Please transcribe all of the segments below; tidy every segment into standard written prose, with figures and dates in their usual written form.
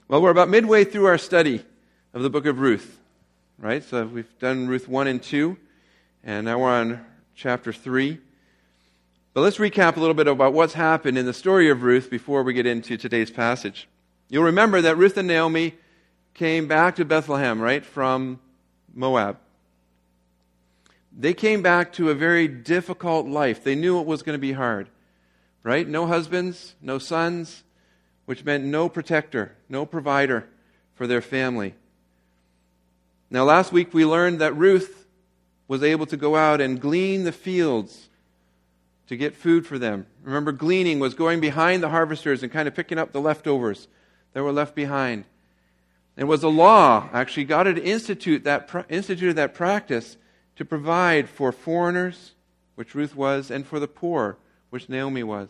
Well, we're about midway through our study of the book of Ruth, right? So we've done Ruth 1 and 2, and now we're on chapter 3. But let's recap a little bit about what's happened in the story of Ruth before we get into today's passage. You'll remember that Ruth and Naomi came back to Bethlehem, right, from Moab. They came back to a very difficult life. They knew it was going to be hard, right? No husbands, no sons, which meant no protector, no provider for their family. Now, last week we learned that Ruth was able to go out and glean the fields to get food for them. Remember, gleaning was going behind the harvesters and kind of picking up the leftovers that were left behind. It was a law, actually. God had instituted that practice to provide for foreigners, which Ruth was, and for the poor, which Naomi was.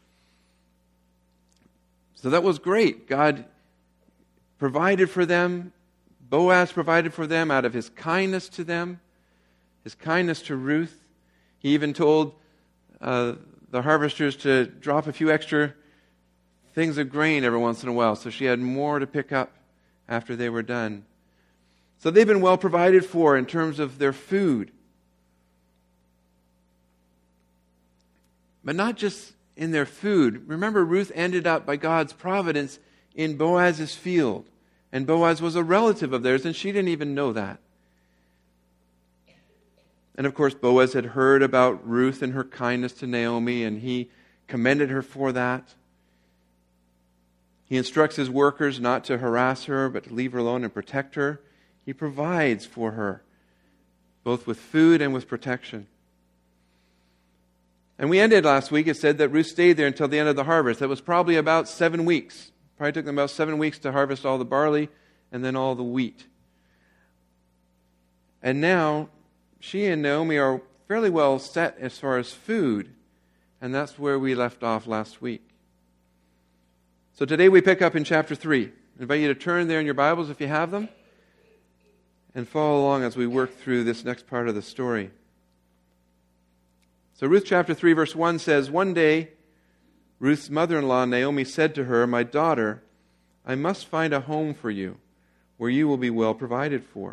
So that was great. God provided for them. Boaz provided for them out of his kindness to them, his kindness to Ruth. He even told the harvesters to drop a few extra things of grain every once in a while, so she had more to pick up after they were done. So they've been well provided for in terms of their food. But not just in their food. Remember, Ruth ended up, by God's providence, in Boaz's field. And Boaz was a relative of theirs, and she didn't even know that. And of course, Boaz had heard about Ruth and her kindness to Naomi, and he commended her for that. He instructs his workers not to harass her, but to leave her alone and protect her. He provides for her, both with food and with protection. And we ended last week, it said that Ruth stayed there until the end of the harvest. That was probably about 7 weeks. Probably took them about 7 weeks to harvest all the barley and then all the wheat. And now, she and Naomi are fairly well set as far as food. And that's where we left off last week. So today we pick up in chapter 3. I invite you to turn there in your Bibles if you have them, and follow along as we work through this next part of the story. So Ruth chapter 3 verse 1 says, "One day Ruth's mother-in-law Naomi said to her, 'My daughter, I must find a home for you where you will be well provided for.'"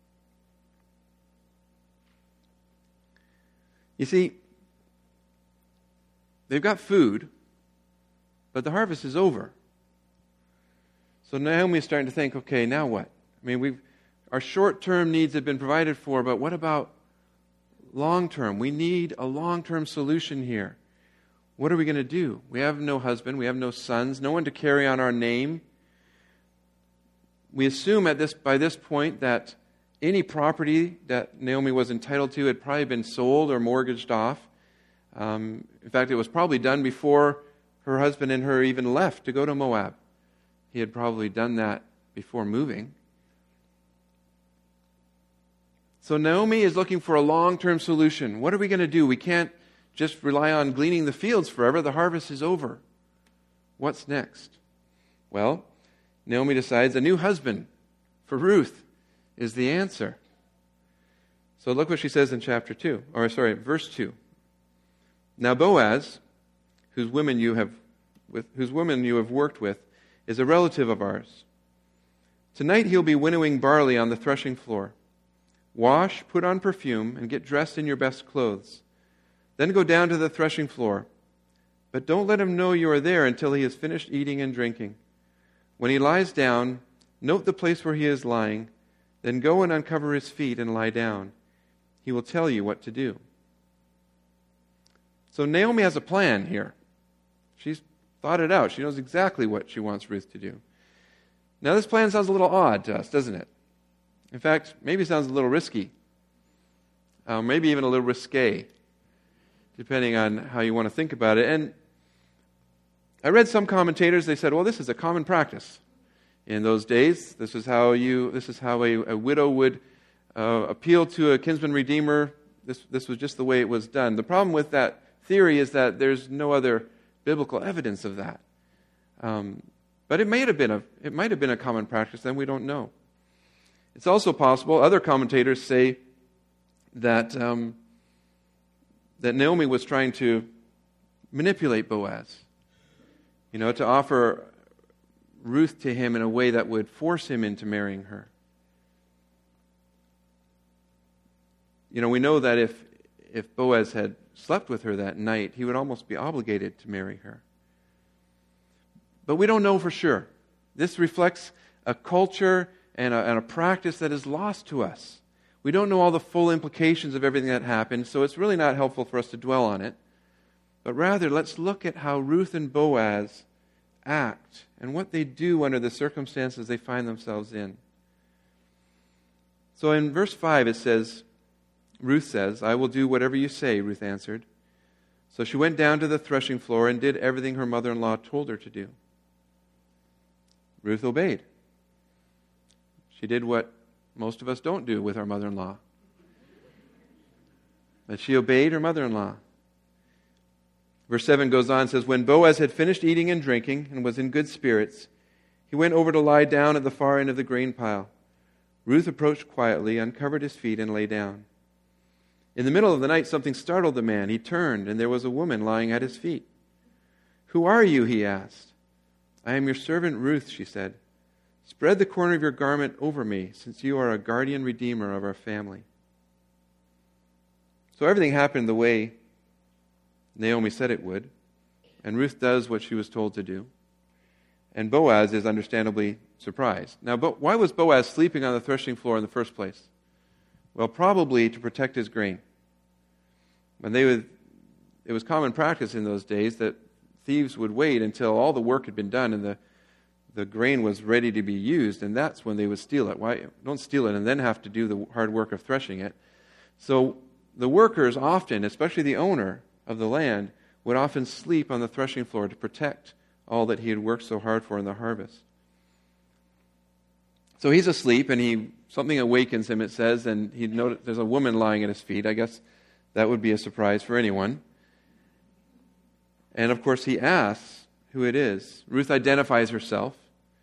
You see, they've got food, but the harvest is over. So Naomi is starting to think, okay, now what? I mean, our short-term needs have been provided for, but what about long-term? We need a long-term solution here. What are we going to do? We have no husband, we have no sons, no one to carry on our name. We assume by this point that any property that Naomi was entitled to had probably been sold or mortgaged off. In fact, it was probably done before her husband and her even left to go to Moab. He had probably done that before moving. So Naomi is looking for a long-term solution. What are we going to do? We can't just rely on gleaning the fields forever. The harvest is over. What's next? Well, Naomi decides a new husband for Ruth is the answer. So look what she says in verse 2. "Now Boaz, whose women you have worked with, is a relative of ours. Tonight he'll be winnowing barley on the threshing floor. Wash, put on perfume, and get dressed in your best clothes. Then go down to the threshing floor. But don't let him know you are there until he has finished eating and drinking. When he lies down, note the place where he is lying. Then go and uncover his feet and lie down. He will tell you what to do." So Naomi has a plan here. She's thought it out. She knows exactly what she wants Ruth to do. Now this plan sounds a little odd to us, doesn't it? In fact, maybe it sounds a little risky. Maybe even a little risque, depending on how you want to think about it. And I read some commentators, they said, well, this is a common practice. In those days, this is how a widow would appeal to a kinsman redeemer. This was just the way it was done. The problem with that theory is that there's no other biblical evidence of that. But it might have been a common practice, and we don't know. It's also possible, other commentators say that that Naomi was trying to manipulate Boaz, to offer Ruth to him in a way that would force him into marrying her. You know, we know that if Boaz had slept with her that night, he would almost be obligated to marry her. But we don't know for sure. This reflects a culture and a practice that is lost to us. We don't know all the full implications of everything that happened, so it's really not helpful for us to dwell on it. But rather, let's look at how Ruth and Boaz act and what they do under the circumstances they find themselves in. So in verse 5 it says, Ruth says, "I will do whatever you say," Ruth answered. So she went down to the threshing floor and did everything her mother-in-law told her to do. Ruth obeyed. She did what most of us don't do with our mother-in-law. But she obeyed her mother-in-law. Verse 7 goes on and says, "When Boaz had finished eating and drinking and was in good spirits, he went over to lie down at the far end of the grain pile. Ruth approached quietly, uncovered his feet, and lay down. In the middle of the night, something startled the man. He turned, and there was a woman lying at his feet. 'Who are you?' he asked. 'I am your servant Ruth,' she said. 'Spread the corner of your garment over me, since you are a guardian redeemer of our family.'" So everything happened the way Naomi said it would, and Ruth does what she was told to do. And Boaz is understandably surprised. Now, why was Boaz sleeping on the threshing floor in the first place? Well, probably to protect his grain. And it was common practice in those days that thieves would wait until all the work had been done and the grain was ready to be used, and that's when they would steal it. Why don't steal it and then have to do the hard work of threshing it? So the workers often, especially the owner of the land, would often sleep on the threshing floor to protect all that he had worked so hard for in the harvest. So he's asleep, and something awakens him, it says, and he noticed there's a woman lying at his feet. I guess that would be a surprise for anyone. And of course he asks who it is. Ruth identifies herself.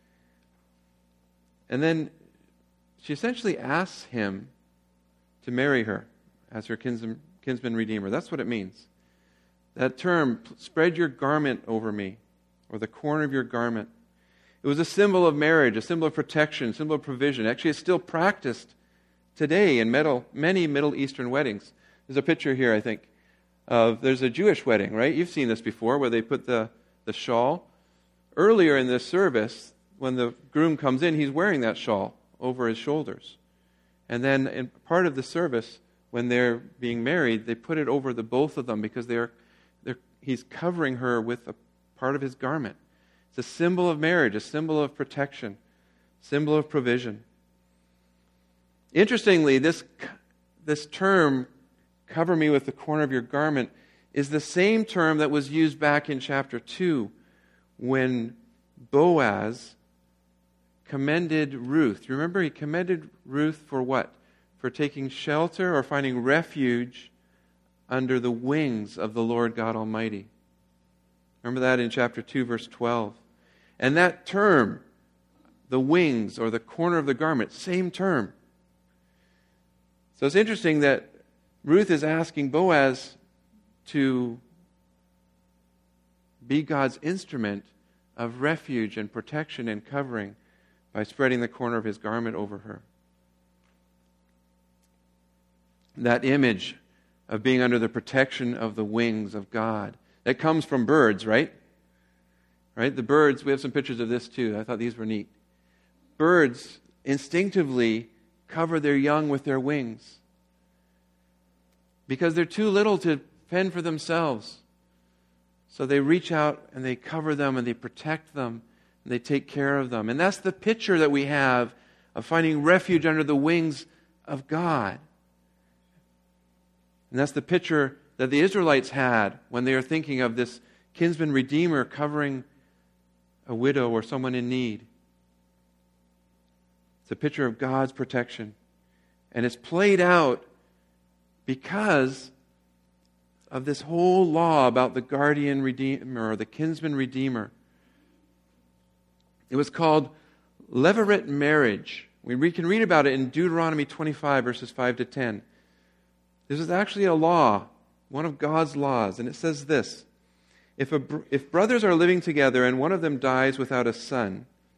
And then she essentially asks him to marry her as her kinsman redeemer. That's what it means. That term, "spread your garment over me," or the corner of your garment. It was a symbol of marriage, a symbol of protection, a symbol of provision. Actually, it's still practiced today in many Middle Eastern weddings. There's a picture here, I think, there's a Jewish wedding, right? You've seen this before, where they put the shawl. Earlier in this service, when the groom comes in, he's wearing that shawl over his shoulders. And then in part of the service, when they're being married, they put it over the both of them because he's covering her with a part of his garment. It's a symbol of marriage, a symbol of protection, symbol of provision. Interestingly, this term, "cover me with the corner of your garment," is the same term that was used back in chapter 2 when Boaz commended Ruth. You remember he commended Ruth for what? For taking shelter or finding refuge under the wings of the Lord God Almighty. Remember that in chapter 2, verse 12. And that term, the wings or the corner of the garment, same term. So it's interesting that Ruth is asking Boaz to be God's instrument of refuge and protection and covering by spreading the corner of his garment over her. That image of being under the protection of the wings of God. That comes from birds, right? Right? The birds, we have some pictures of this too. I thought these were neat. Birds instinctively cover their young with their wings because they're too little to fend for themselves. So they reach out and they cover them and they protect them and they take care of them. And that's the picture that we have of finding refuge under the wings of God. And that's the picture that the Israelites had when they were thinking of this kinsman redeemer covering a widow or someone in need. It's a picture of God's protection. And it's played out because of this whole law about the guardian redeemer or the kinsman redeemer. It was called levirate marriage. We can read about it in Deuteronomy 25, verses 5 to 10. This is actually a law, one of God's laws, and it says this: If brothers are living together and one of them dies without a son,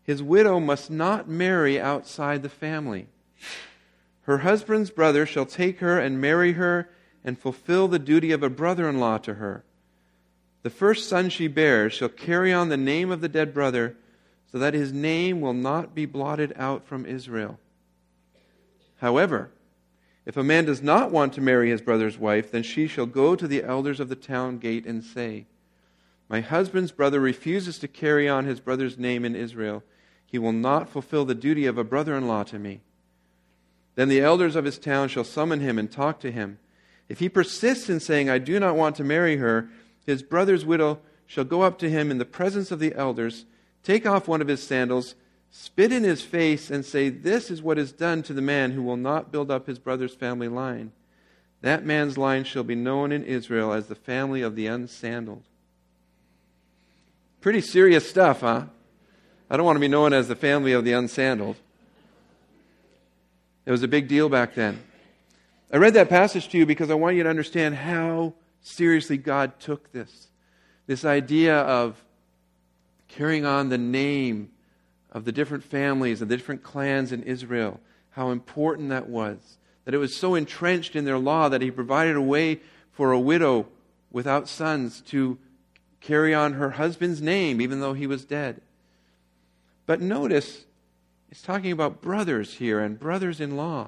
his widow must not marry outside the family. Her husband's brother shall take her and marry her and fulfill the duty of a brother-in-law to her. The first son she bears shall carry on the name of the dead brother, so that his name will not be blotted out from Israel. However, if a man does not want to marry his brother's wife, then she shall go to the elders of the town gate and say, My husband's brother refuses to carry on his brother's name in Israel. He will not fulfill the duty of a brother-in-law to me. Then the elders of his town shall summon him and talk to him. If he persists in saying, I do not want to marry her, his brother's widow shall go up to him in the presence of the elders, take off one of his sandals, spit in his face, and say, This is what is done to the man who will not build up his brother's family line. That man's line shall be known in Israel as the family of the unsandaled. Pretty serious stuff, huh? I don't want to be known as the family of the unsandaled. It was a big deal back then. I read that passage to you because I want you to understand how seriously God took this. This idea of carrying on the name of the different families and the different clans in Israel, how important that was. That it was so entrenched in their law that he provided a way for a widow without sons to carry on her husband's name even though he was dead. But notice, it's talking about brothers here and brothers-in-law.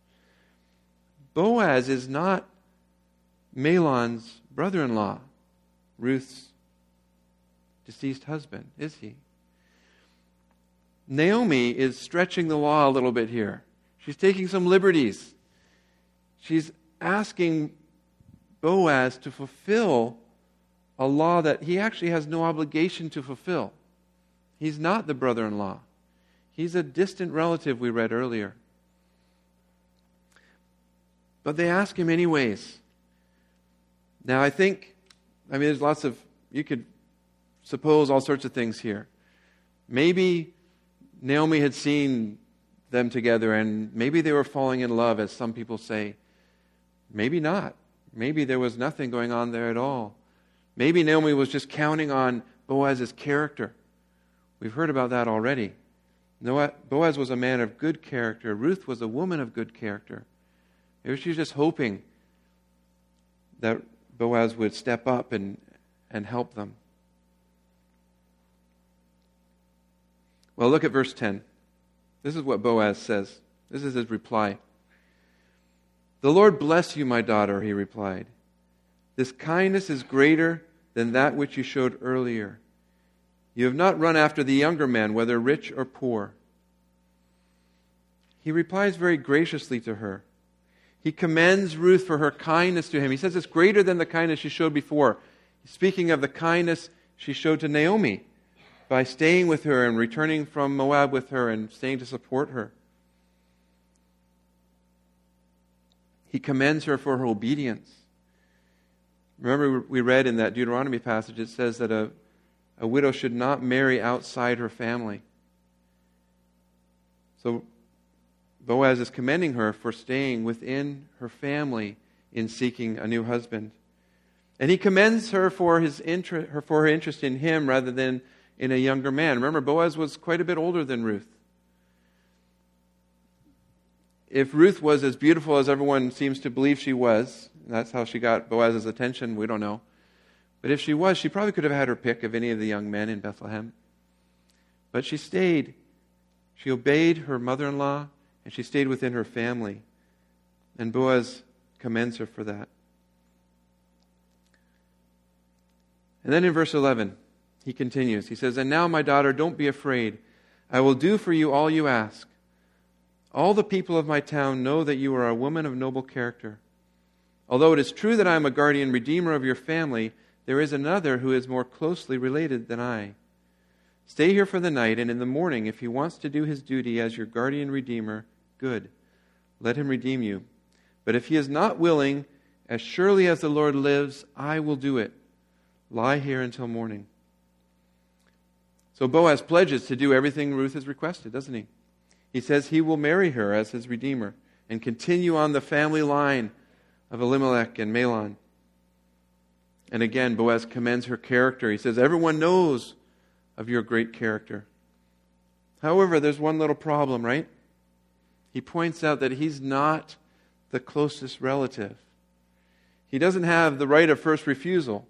Boaz is not Mahlon's brother-in-law, Ruth's deceased husband, is he? Naomi is stretching the law a little bit here. She's taking some liberties. She's asking Boaz to fulfill a law that he actually has no obligation to fulfill. He's not the brother-in-law. He's a distant relative we read earlier. But they ask him anyways. Now there's lots of, you could suppose all sorts of things here. Maybe Naomi had seen them together and maybe they were falling in love, as some people say. Maybe not. Maybe there was nothing going on there at all. Maybe Naomi was just counting on Boaz's character. We've heard about that already. Boaz was a man of good character. Ruth was a woman of good character. Maybe she was just hoping that Boaz would step up and help them. Well, look at verse 10. This is what Boaz says. This is his reply. The Lord bless you, my daughter, he replied. This kindness is greater than that which you showed earlier. You have not run after the younger men, whether rich or poor. He replies very graciously to her. He commends Ruth for her kindness to him. He says it's greater than the kindness she showed before. Speaking of the kindness she showed to Naomi by staying with her and returning from Moab with her and staying to support her. He commends her for her obedience. Remember we read in that Deuteronomy passage, it says that a widow should not marry outside her family. So Boaz is commending her for staying within her family in seeking a new husband. And he commends her for her interest in him rather than in a younger man. Remember, Boaz was quite a bit older than Ruth. If Ruth was as beautiful as everyone seems to believe she was, that's how she got Boaz's attention, we don't know. But if she was, she probably could have had her pick of any of the young men in Bethlehem. But she stayed. She obeyed her mother-in-law, and she stayed within her family. And Boaz commends her for that. And then in verse 11, he continues. He says, And now, my daughter, don't be afraid. I will do for you all you ask. All the people of my town know that you are a woman of noble character. Although it is true that I am a guardian redeemer of your family, there is another who is more closely related than I. Stay here for the night, and in the morning, if he wants to do his duty as your guardian redeemer, good. Let him redeem you. But if he is not willing, as surely as the Lord lives, I will do it. Lie here until morning. So Boaz pledges to do everything Ruth has requested, doesn't he? He says he will marry her as his redeemer and continue on the family line of Elimelech and Mahlon. And again, Boaz commends her character. He says, everyone knows of your great character. However, there's one little problem, right? He points out that he's not the closest relative. He doesn't have the right of first refusal.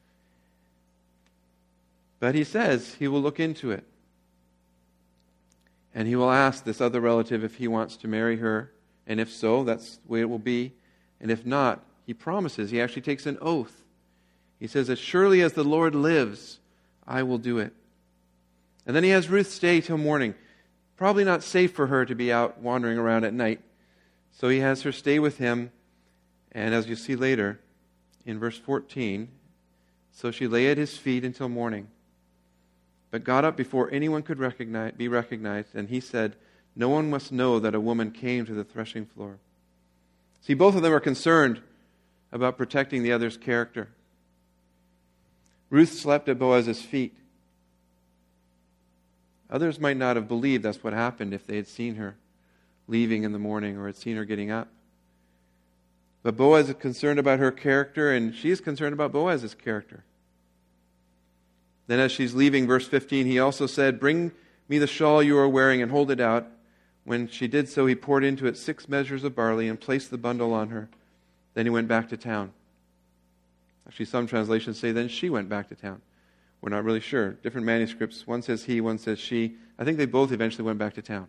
But he says he will look into it. And he will ask this other relative if he wants to marry her. And if so, that's the way it will be. And if not, he promises. He actually takes an oath. He says, as surely as the Lord lives, I will do it. And then he has Ruth stay till morning. Probably not safe for her to be out wandering around at night. So he has her stay with him. And as you see later, in verse 14, so she lay at his feet until morning, but got up before anyone could be recognized, and he said, no one must know that a woman came to the threshing floor. See, both of them are concerned about protecting the other's character. Ruth slept at Boaz's feet. Others might not have believed that's what happened if they had seen her leaving in the morning or had seen her getting up. But Boaz is concerned about her character, and she is concerned about Boaz's character. Then as she's leaving, verse 15, he also said, bring me the shawl you are wearing and hold it out. When she did so, he poured into it 6 measures of barley and placed the bundle on her. Then he went back to town. Actually, some translations say then she went back to town. We're not really sure. Different manuscripts. One says he, one says she. I think they both eventually went back to town.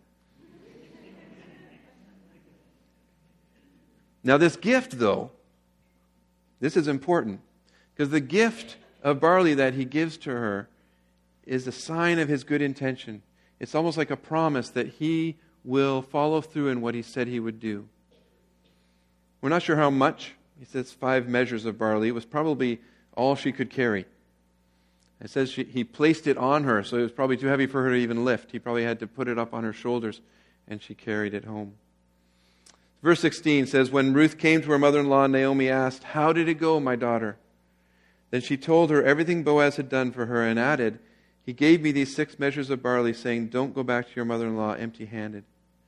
Now this gift, though, this is important. Because the gift of barley that he gives to her is a sign of his good intention. It's almost like a promise that he will follow through in what he said he would do. We're not sure how much. He says 5 measures of barley. It was probably all she could carry. It says he placed it on her, so it was probably too heavy for her to even lift. He probably had to put it up on her shoulders, and she carried it home. Verse 16 says, when Ruth came to her mother-in-law, Naomi asked, how did it go, my daughter? Then she told her everything Boaz had done for her and added, he gave me these 6 measures of barley, saying, don't go back to your mother-in-law empty-handed.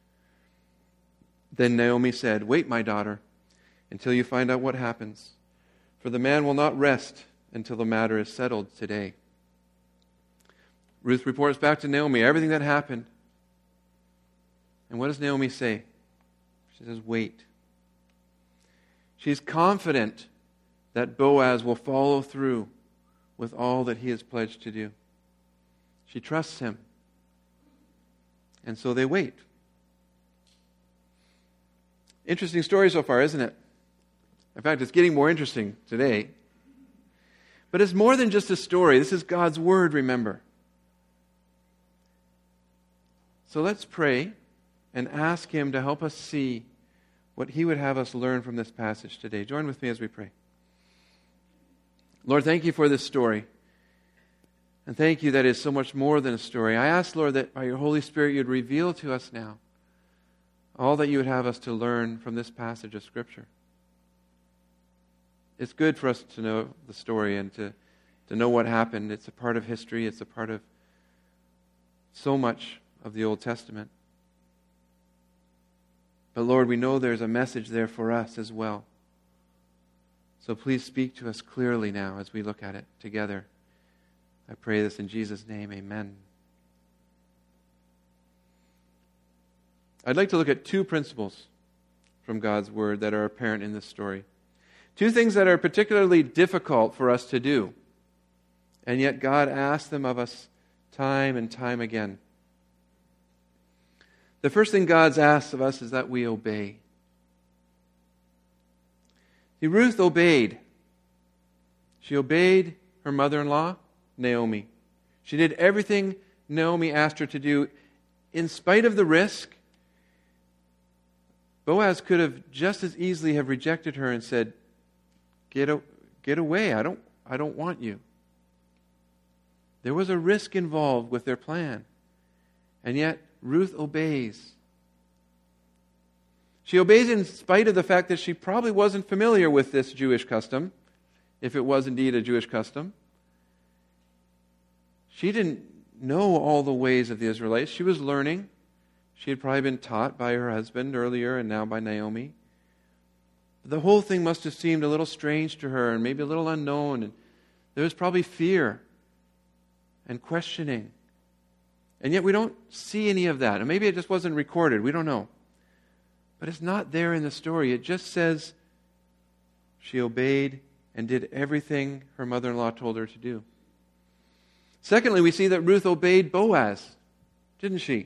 Then Naomi said, wait, my daughter, until you find out what happens. For the man will not rest until the matter is settled today. Ruth reports back to Naomi everything that happened. And what does Naomi say? She says, wait. She's confident that Boaz will follow through with all that he has pledged to do. She trusts him. And so they wait. Interesting story so far, isn't it? In fact, it's getting more interesting today. But it's more than just a story. This is God's Word, remember. So let's pray and ask Him to help us see what He would have us learn from this passage today. Join with me as we pray. Lord, thank you for this story. And thank you that it's so much more than a story. I ask, Lord, that by your Holy Spirit you'd reveal to us now all that you would have us to learn from this passage of Scripture. It's good for us to know the story and to know what happened. It's a part of history. It's a part of so much of the Old Testament. But Lord, we know there's a message there for us as well. So please speak to us clearly now as we look at it together. I pray this in Jesus' name, amen. I'd like to look at 2 principles from God's Word that are apparent in this story. 2 things that are particularly difficult for us to do, and yet God asks them of us time and time again. The first thing God's asked of us is that we obey. See, Ruth obeyed. She obeyed her mother-in-law, Naomi. She did everything Naomi asked her to do. In spite of the risk, Boaz could have just as easily have rejected her and said, Get away. I don't want you. There was a risk involved with their plan. And yet, Ruth obeys. She obeys in spite of the fact that she probably wasn't familiar with this Jewish custom, if it was indeed a Jewish custom. She didn't know all the ways of the Israelites. She was learning. She had probably been taught by her husband earlier and now by Naomi. The whole thing must have seemed a little strange to her and maybe a little unknown. And there was probably fear and questioning. And yet we don't see any of that. And maybe it just wasn't recorded. We don't know. But it's not there in the story. It just says she obeyed and did everything her mother-in-law told her to do. Secondly, we see that Ruth obeyed Boaz, didn't she?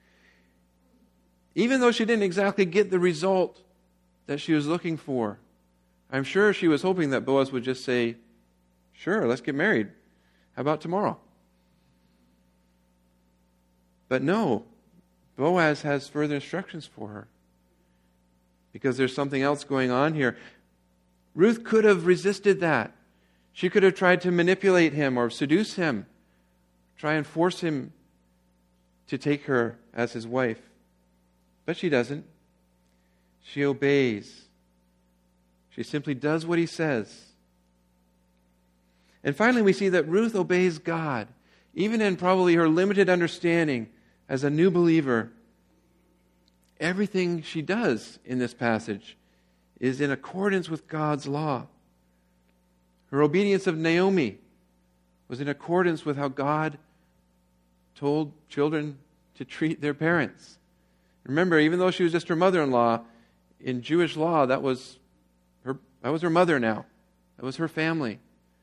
Even though she didn't exactly get the result that she was looking for. I'm sure she was hoping that Boaz would just say, sure, let's get married. How about tomorrow? But no, Boaz has further instructions for her. Because there's something else going on here. Ruth could have resisted that. She could have tried to manipulate him or seduce him. Try and force him to take her as his wife. But she doesn't. She obeys. She simply does what he says. And finally, we see that Ruth obeys God, even in probably her limited understanding as a new believer. Everything she does in this passage is in accordance with God's law. Her obedience of Naomi was in accordance with how God told children to treat their parents. Remember, even though she was just her mother-in-law, in Jewish law, that was her mother now. That was her family.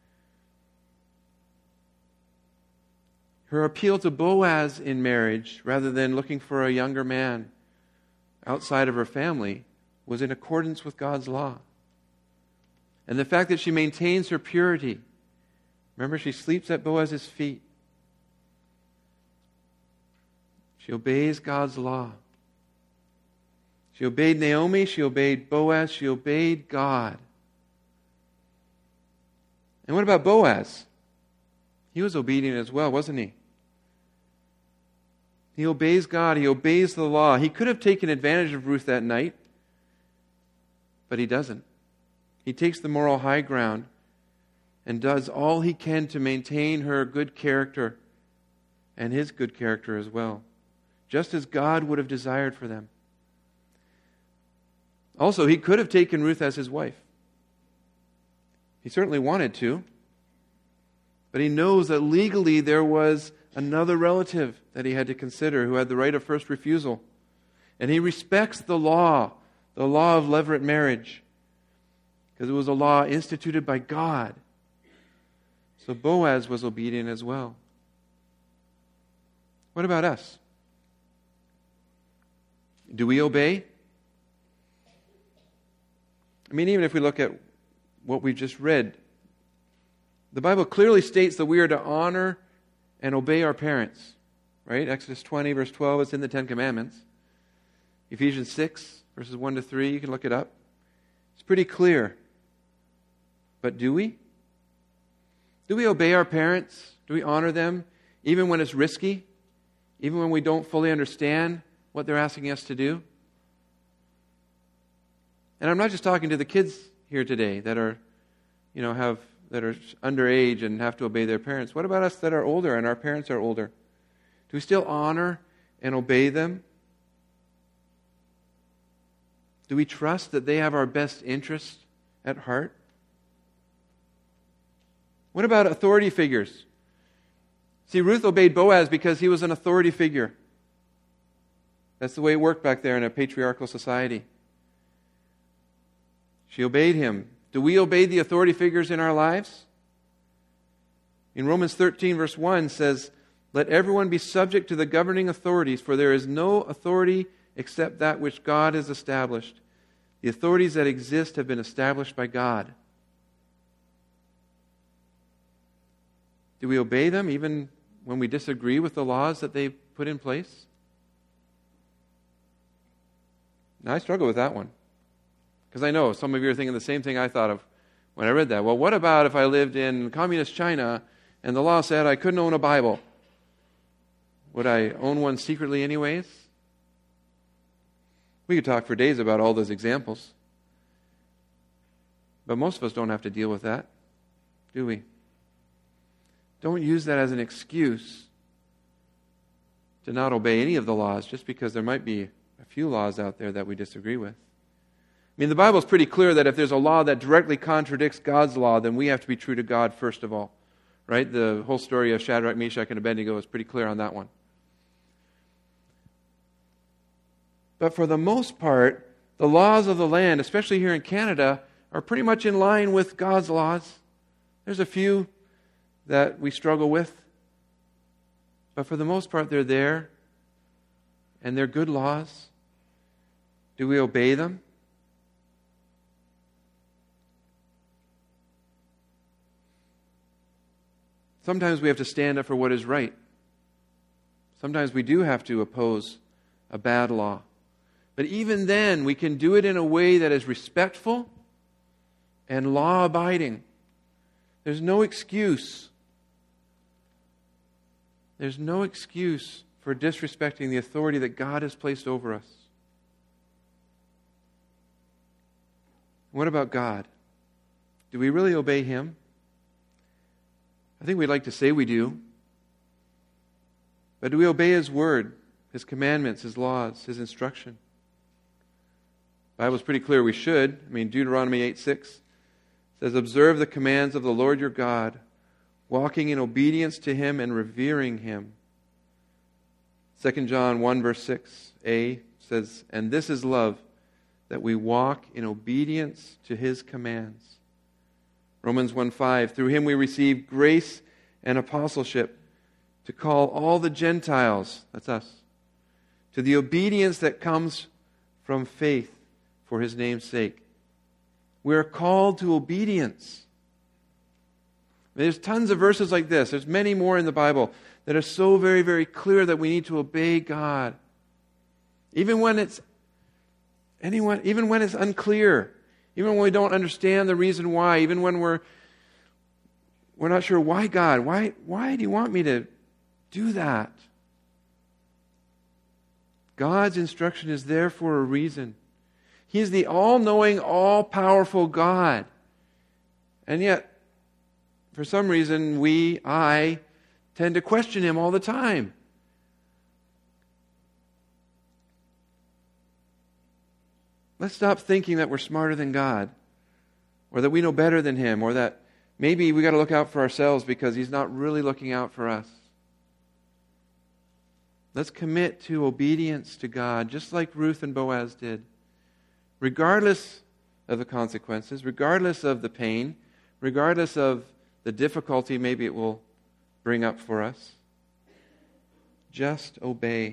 Her appeal to Boaz in marriage, rather than looking for a younger man outside of her family, was in accordance with God's law. And the fact that she maintains her purity. Remember, she sleeps at Boaz's feet. She obeys God's law. She obeyed Naomi, she obeyed Boaz, she obeyed God. And what about Boaz? He was obedient as well, wasn't he? He obeys God, he obeys the law. He could have taken advantage of Ruth that night, but he doesn't. He takes the moral high ground and does all he can to maintain her good character and his good character as well, just as God would have desired for them. Also, he could have taken Ruth as his wife. He certainly wanted to, but he knows that legally there was another relative that he had to consider who had the right of first refusal. And he respects the law of levirate marriage, because it was a law instituted by God. So Boaz was obedient as well. What about us? Do we obey? I mean, even if we look at what we've just read, the Bible clearly states that we are to honor and obey our parents. Right? Exodus 20, verse 12, it's in the Ten Commandments. Ephesians 6, verses 1 to 3, you can look it up. It's pretty clear. But do we? Do we obey our parents? Do we honor them, even when it's risky? Even when we don't fully understand what they're asking us to do? And I'm not just talking to the kids here today that are, that are underage and have to obey their parents. What about us that are older and our parents are older? Do we still honor and obey them? Do we trust that they have our best interest at heart? What about authority figures? See, Ruth obeyed Boaz because he was an authority figure. That's the way it worked back there in a patriarchal society. She obeyed him. Do we obey the authority figures in our lives? In Romans 13, verse 1 says, "Let everyone be subject to the governing authorities, for there is no authority except that which God has established. The authorities that exist have been established by God." Do we obey them even when we disagree with the laws that they put in place? Now, I struggle with that one. Because I know some of you are thinking the same thing I thought of when I read that. Well, what about if I lived in communist China and the law said I couldn't own a Bible? Would I own one secretly anyways? We could talk for days about all those examples. But most of us don't have to deal with that, do we? Don't use that as an excuse to not obey any of the laws just because there might be a few laws out there that we disagree with. I mean, the Bible is pretty clear that if there's a law that directly contradicts God's law, then we have to be true to God first of all. Right? The whole story of Shadrach, Meshach, and Abednego is pretty clear on that one. But for the most part, the laws of the land, especially here in Canada, are pretty much in line with God's laws. There's a few that we struggle with. But for the most part, they're there. And they're good laws. Do we obey them? Sometimes we have to stand up for what is right. Sometimes we do have to oppose a bad law. But even then, we can do it in a way that is respectful and law-abiding. There's no excuse. There's no excuse for disrespecting the authority that God has placed over us. What about God? Do we really obey Him? I think we'd like to say we do. But do we obey His Word, His commandments, His laws, His instruction? The Bible's pretty clear we should. Deuteronomy 8:6 says, "Observe the commands of the Lord your God, walking in obedience to Him and revering Him." 2 John 1 verse 6a says, "And this is love, that we walk in obedience to His commands." Romans 1:5, "Through Him we receive grace and apostleship to call all the Gentiles," that's us, "to the obedience that comes from faith for His name's sake." We are called to obedience. There's tons of verses like this. There's many more in the Bible that are so very, very clear that we need to obey God. Even when it's unclear, even when we don't understand the reason why, even when we're not sure why, God, why do you want me to do that? God's instruction is there for a reason. He's the all-knowing, all-powerful God. And yet, for some reason, I tend to question Him all the time. Let's stop thinking that we're smarter than God, or that we know better than Him, or that maybe we got to look out for ourselves because He's not really looking out for us. Let's commit to obedience to God, just like Ruth and Boaz did, regardless of the consequences, regardless of the pain, regardless of the difficulty maybe it will bring up for us. Just obey.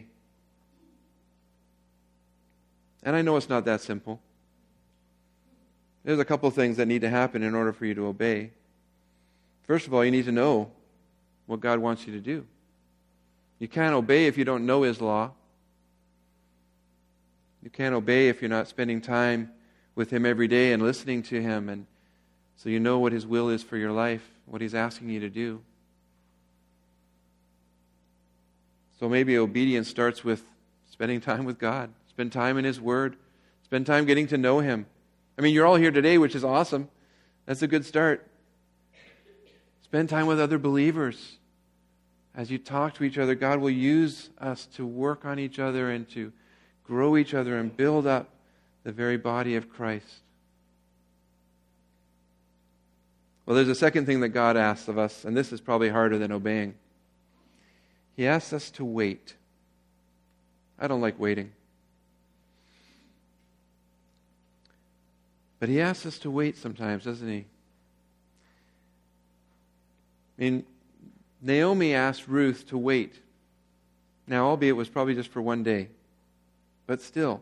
And I know it's not that simple. There's a couple things that need to happen in order for you to obey. First of all, you need to know what God wants you to do. You can't obey if you don't know His law. You can't obey if you're not spending time with Him every day and listening to Him, and so you know what His will is for your life, what He's asking you to do. So maybe obedience starts with spending time with God. Spend time in His Word. Spend time getting to know Him. You're all here today, which is awesome. That's a good start. Spend time with other believers. As you talk to each other, God will use us to work on each other and to grow each other and build up the very body of Christ. Well, there's a second thing that God asks of us, and this is probably harder than obeying. He asks us to wait. I don't like waiting. But He asks us to wait sometimes, doesn't He? Naomi asked Ruth to wait. Now, albeit it was probably just for one day. But still,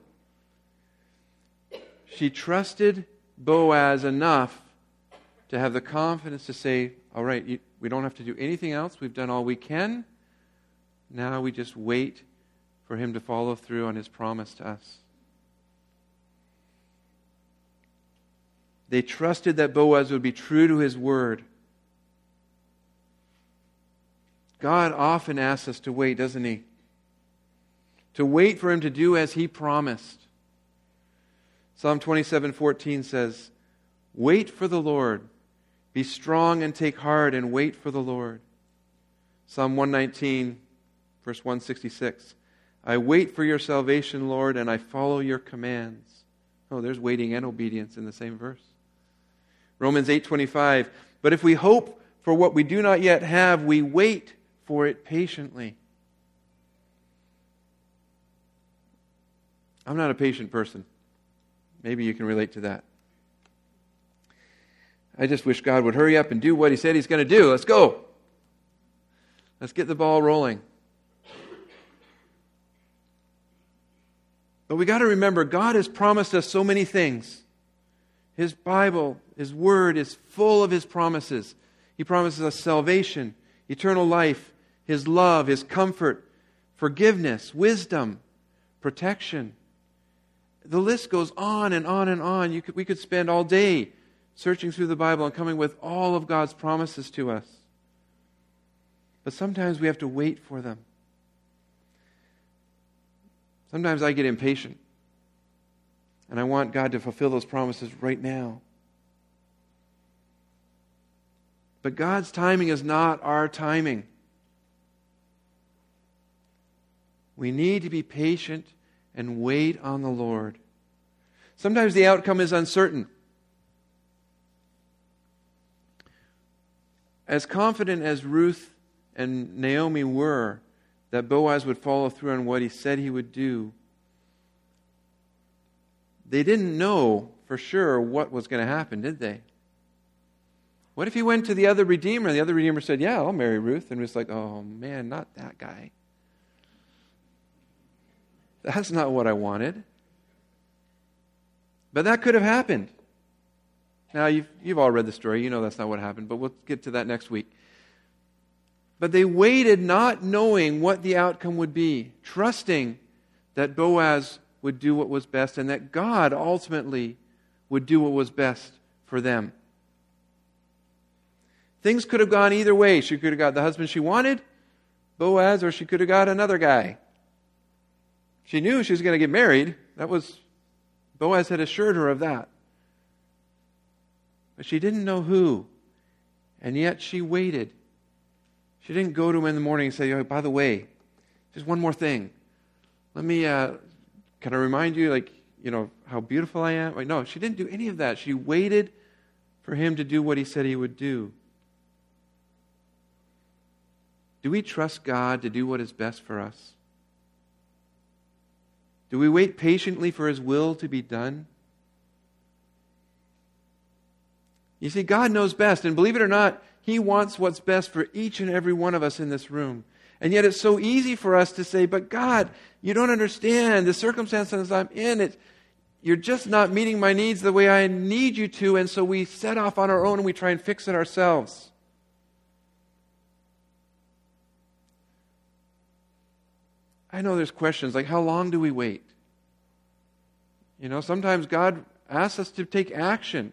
she trusted Boaz enough to have the confidence to say, all right, we don't have to do anything else. We've done all we can. Now we just wait for Him to follow through on His promise to us. They trusted that Boaz would be true to his word. God often asks us to wait, doesn't He? To wait for Him to do as He promised. Psalm 27:14 says, "Wait for the Lord. Be strong and take heart and wait for the Lord." Psalm 119, verse 166. "I wait for your salvation, Lord, and I follow your commands." Oh, there's waiting and obedience in the same verse. Romans 8:25. "But if we hope for what we do not yet have, we wait for it patiently." I'm not a patient person. Maybe you can relate to that. I just wish God would hurry up and do what He said He's going to do. Let's go. Let's get the ball rolling. But we got to remember, God has promised us so many things. His Bible, His Word is full of His promises. He promises us salvation, eternal life, His love, His comfort, forgiveness, wisdom, protection. The list goes on and on and on. We could spend all day searching through the Bible and coming with all of God's promises to us. But sometimes we have to wait for them. Sometimes I get impatient. And I want God to fulfill those promises right now. But God's timing is not our timing. We need to be patient and wait on the Lord. Sometimes the outcome is uncertain. As confident as Ruth and Naomi were that Boaz would follow through on what he said he would do, they didn't know for sure what was going to happen, did they? What if he went to the other Redeemer and the other Redeemer said, yeah, I'll marry Ruth, and was like, oh man, not that guy. That's not what I wanted. But that could have happened. Now, you've all read the story. You know that's not what happened, but we'll get to that next week. But they waited not knowing what the outcome would be, trusting that Boaz would do what was best and that God ultimately would do what was best for them. Things could have gone either way. She could have got the husband she wanted, Boaz, or she could have got another guy. She knew she was going to get married. Boaz had assured her of that. But she didn't know who. And yet she waited. She didn't go to him in the morning and say, oh, by the way, just one more thing. Let me, can I remind you, how beautiful I am? No, she didn't do any of that. She waited for him to do what he said he would do. Do we trust God to do what is best for us? Do we wait patiently for His will to be done? You see, God knows best, and believe it or not, He wants what's best for each and every one of us in this room. And yet it's so easy for us to say, but God, you don't understand the circumstances I'm in. You're just not meeting my needs the way I need you to, and so we set off on our own and we try and fix it ourselves. I know there's questions like, how long do we wait? Sometimes God asks us to take action.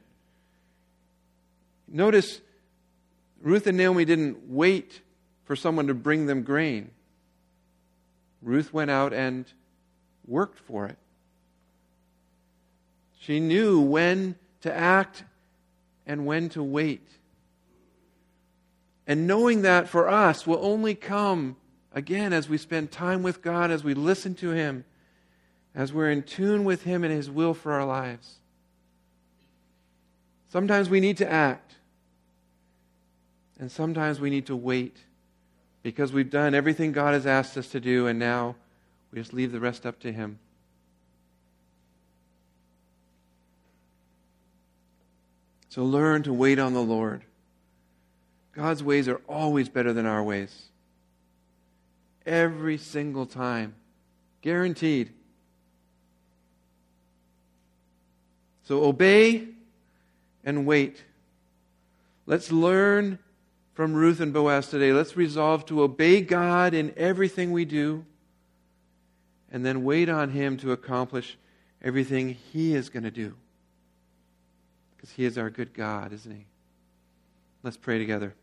Notice, Ruth and Naomi didn't wait for someone to bring them grain. Ruth went out and worked for it. She knew when to act and when to wait. And knowing that for us will only come, again, as we spend time with God, as we listen to Him, as we're in tune with Him and His will for our lives. Sometimes we need to act. And sometimes we need to wait because we've done everything God has asked us to do, and now we just leave the rest up to Him. So learn to wait on the Lord. God's ways are always better than our ways. Every single time. Guaranteed. So obey and wait. Let's learn from Ruth and Boaz today. Let's resolve to obey God in everything we do and then wait on Him to accomplish everything He is going to do. Because He is our good God, isn't He? Let's pray together.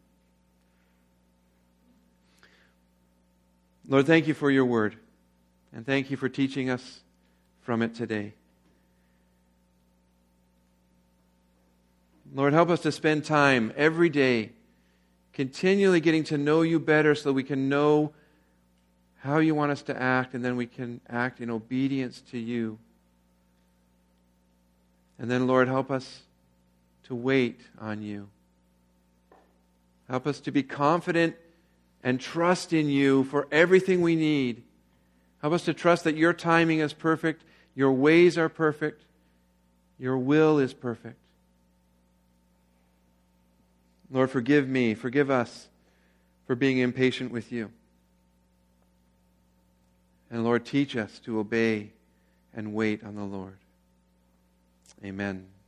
Lord, thank You for Your word. And thank You for teaching us from it today. Lord, help us to spend time every day continually getting to know You better so that we can know how You want us to act, and then we can act in obedience to You. And then, Lord, help us to wait on You. Help us to be confident and trust in You for everything we need. Help us to trust that Your timing is perfect Your ways are perfect. Your will is perfect. Lord, forgive me, forgive us for being impatient with you. And Lord, teach us to obey and wait on the Lord. Amen.